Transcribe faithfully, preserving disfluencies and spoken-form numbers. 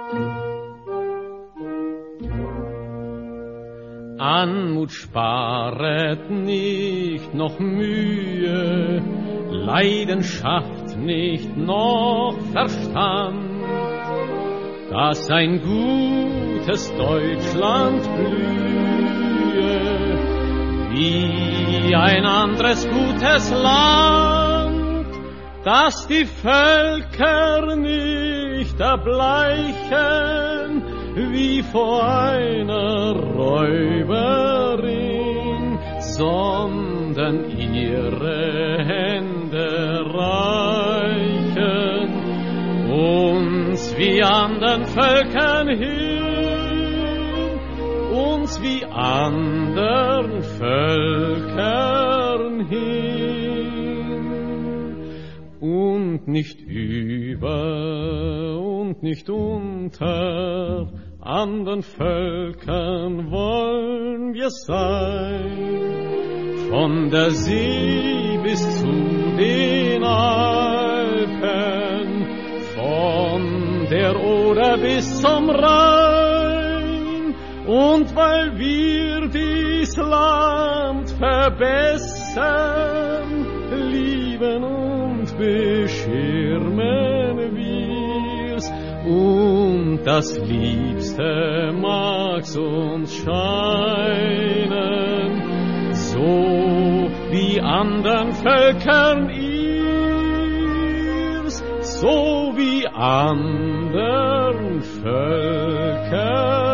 Anmut sparet nicht noch Mühe, Leidenschaft nicht noch Verstand, dass ein gutes Deutschland blühe, wie ein anderes gutes Land, dass die Völker nicht erbleichen, wie vor einer Räuberin, sondern ihre Hände reichen, uns wie anderen Völkern hin, uns wie anderen Völkern hin, und nicht über und nicht unter anderen Völkern wollen wir sein, von der See bis zu den Alpen, von der Oder bis zum Rhein, und weil wir dies Land verbessern, lieben und beschirmen wir's, und das Liebste mag's uns scheinen, so wie andern Völkern ihrs, so wie andern Völkern